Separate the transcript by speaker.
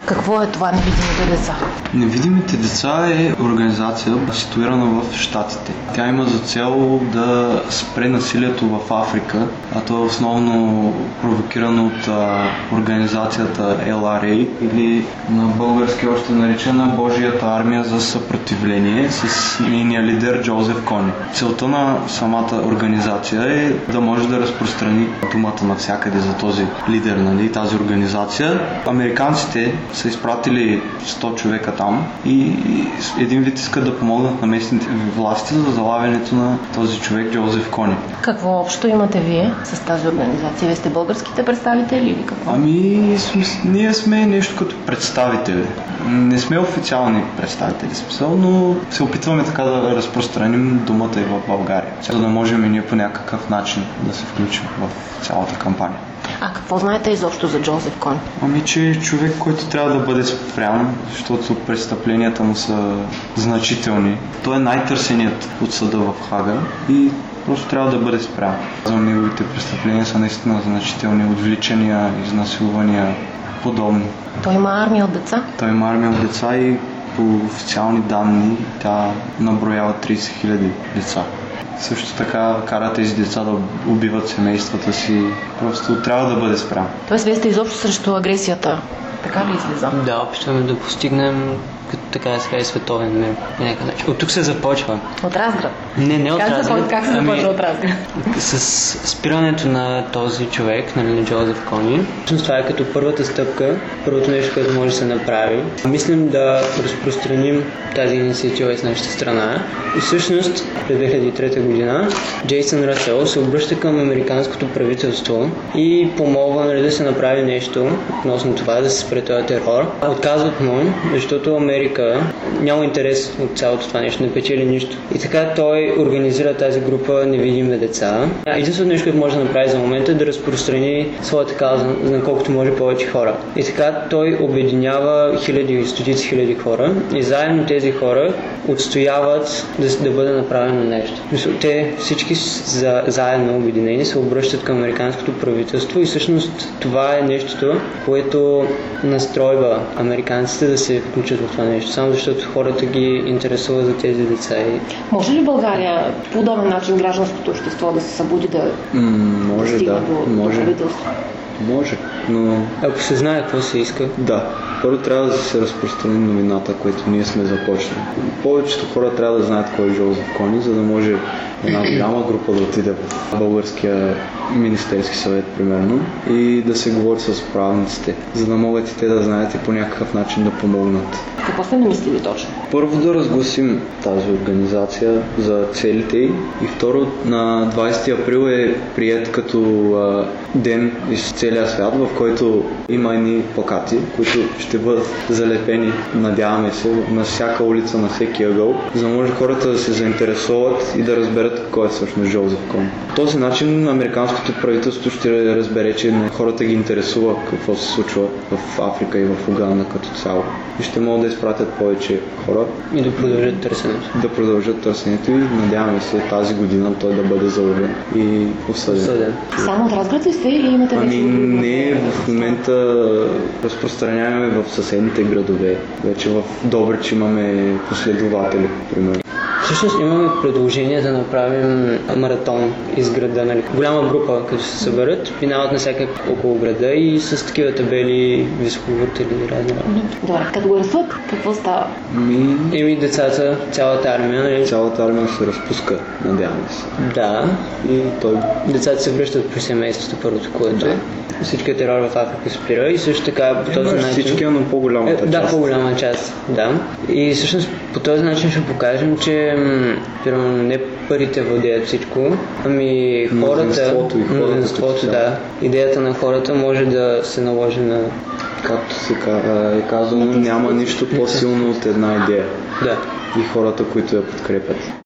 Speaker 1: Какво е това Невидимите деца?
Speaker 2: Невидимите деца е организация, ситуирана в Щатите. Тя има за цел да спре насилието в Африка, а то е основно провокирано от организацията LRA, или на български още наричана Божията армия за съпротивление, с нейния лидер Джозеф Кони. Целта на самата организация е да може да разпространи думата навсякъде за този лидер, нали, тази организация. Американците са изпратили 100 човека там и един вид искат да помогнат на местните власти за залавянето на този човек Джозеф Кони.
Speaker 1: Какво общо имате вие с тази организация? Вие сте българските представители или какво?
Speaker 2: Ние сме нещо като представители. Не сме официални представители, но се опитваме така да разпространим думата и в България, за да можем и ние по някакъв начин да се включим в цялата кампания.
Speaker 1: А какво знаете изобщо за Джозеф Кони?
Speaker 2: Че е човек, който трябва да бъде спрян, защото престъпленията му са значителни. Той е най-търсеният от съда в Хага и просто трябва да бъде спрян. За неговите престъпления са наистина значителни, отвличания, изнасилвания, подобни.
Speaker 1: Той има армия от деца?
Speaker 2: Той има армия от деца и по официални данни тя наброява 30 000 деца. Също така кара тези деца да убиват семействата си. Просто трябва да бъде спрян. Тоест
Speaker 1: вие сте изобщо срещу агресията. Така ли излиза?
Speaker 3: Да, опитваме да постигнем като така да сега и световен мир. От тук се започва.
Speaker 1: От Разград?
Speaker 3: Не от Разград.
Speaker 1: Как се започва от Разград?
Speaker 3: С спирането на този човек, на Джозеф Кони. Всъщност това е като първата стъпка, първото нещо, което може да се направи. Мислим да разпространим тази инициатива из нашата страна. И всъщност през 2003 година Джейсън Расел се обръща към американското правителство и помолва да се направи нещо относно това, да се спре този терор. Отказват му, защото Америка няма интерес от цялото това нещо, не печели нищо. И така той организира тази група Невидими деца. Единственото нещо, което може да направи за момента е да разпространи своята кауза на колкото може повече хора. И така той обединява стотици хиляди хора и заедно тези хора отстояват да бъде направено нещо. Те всички заедно обединени се обръщат към американското правителство и всъщност това е нещото, което настройва американците да се включат в това нещо, само защото хората ги интересуват за тези деца.
Speaker 1: Може ли България по подобен начин гражданското общество да се събуди да стигне до правителство?
Speaker 2: Може, но...
Speaker 3: Ако се знае какво се иска.
Speaker 2: Да. Първо трябва да се разпространи новината, което ние сме започнали. Повечето хора трябва да знаят кой е Джозеф Кони, за да може една голяма група да отиде в българския Министерски съвет, примерно, и да се говори с правниците, за да могат и те да знаят и по някакъв начин да помогнат.
Speaker 1: Какво сте намислили точно?
Speaker 2: Първо да разгласим тази организация за целите й и второ на 20 април е приет като ден из целия свят, в който има едни плакати, които ще бъдат залепени, надяваме се, на всяка улица, на всеки ъгъл, за да може хората да се заинтересуват и да разберат кой е всъщност Джозеф Кони. По този начин американското правителство ще разбере, че хората ги интересува какво се случва в Африка и в Уганда като цяло. И ще могат да изпратят повече хора.
Speaker 3: И да продължат търсенето.
Speaker 2: Да продължат търсенето и надяваме се тази година той да бъде заловен и осъден.
Speaker 1: Само от Разград ли сте или имате вече?
Speaker 2: Не, в момента разпространяваме в съседните градове. Вече в Добрич имаме последователи, примерно.
Speaker 3: Всъщност имаме предложение да направим маратон из града. Нали? Голяма група, като се съберат, минават на всяка около града и с такива табели високовърт или разни.
Speaker 1: Добре, като го разсват, какво става?
Speaker 3: Децата, цялата армия. Нали?
Speaker 2: Цялата армия се разпуска, надяваме се.
Speaker 3: Да.
Speaker 2: И
Speaker 3: децата се връщат при семейството, първото, което е. Всичкият терор в Африка спира и също така по този начин...
Speaker 2: Всички, но по-голямата част.
Speaker 3: Да, по-голяма част, да. И всъщност по този начин ще покажем, че не парите владеят всичко, ами хората, мнозинството, да. Идеята на хората може да се наложи на...
Speaker 2: Както се казано, няма нищо по-силно от една идея.
Speaker 3: Да.
Speaker 2: И хората, които я подкрепят.